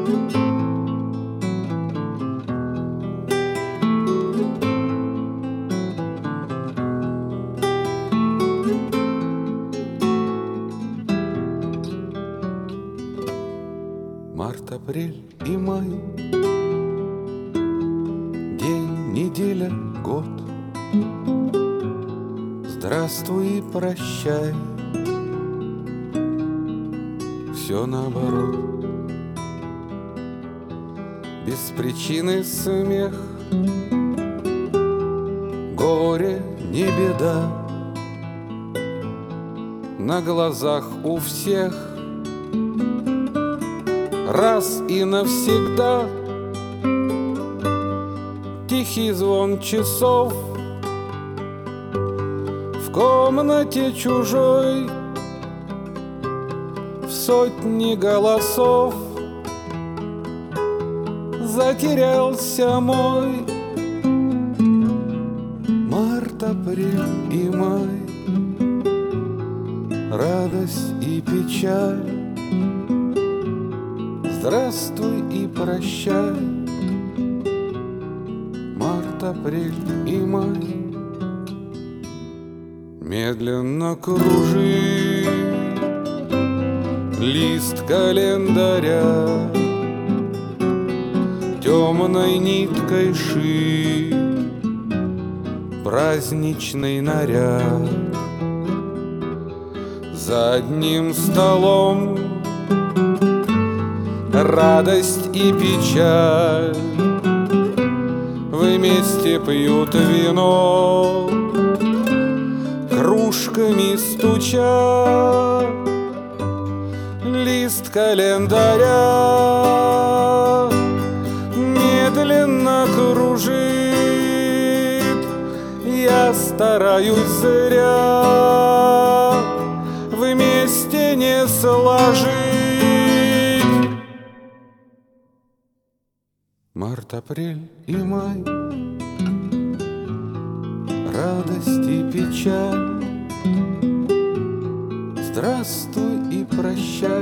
Март, апрель и май, день, неделя, год. Здравствуй и прощай, все наоборот. Без причины смех, горе не беда. На глазах у всех раз и навсегда тихий звон часов в комнате чужой, в сотни голосов затерялся мой. Март, апрель и май, радость и печаль, здравствуй и прощай. Март, апрель и май. Медленно кружит лист календаря, темной ниткой шит праздничный наряд. За одним столом радость и печаль вместе пьют вино, кружками стуча. Лист календаря медленно кружит, я стараюсь зря вместе не сложить. Март, апрель и май, радость и печаль, здравствуй и прощай.